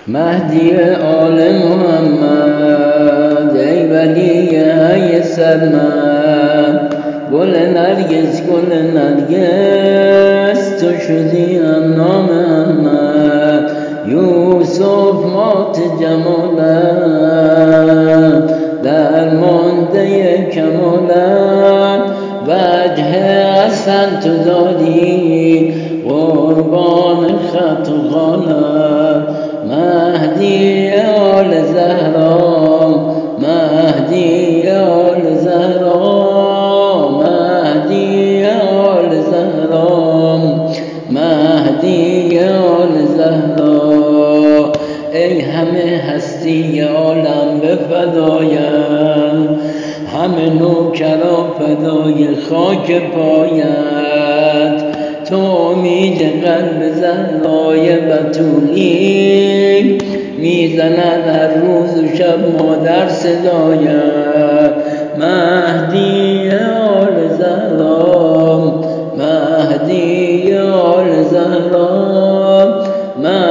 مهدی آل محمد ای ولی ای سرمد، گل نرگس تو شدی هم نام احمد. یوسف مات جمالت، درمانده کمالت، وجه حسن تو دادی قربان خط و خالت. مهدی آل زهرا، مهدی آل زهرا، مهدی آل زهرا، مهدی آل زهرا. ای همه هستی عالم به فدایت، همه نوکران فدای خاک پایت. تو امید قلب زهرای بتولی، میزند هر روز و شب مادر صدایت. مهدی آل زهرا، مهدی آل زهرا،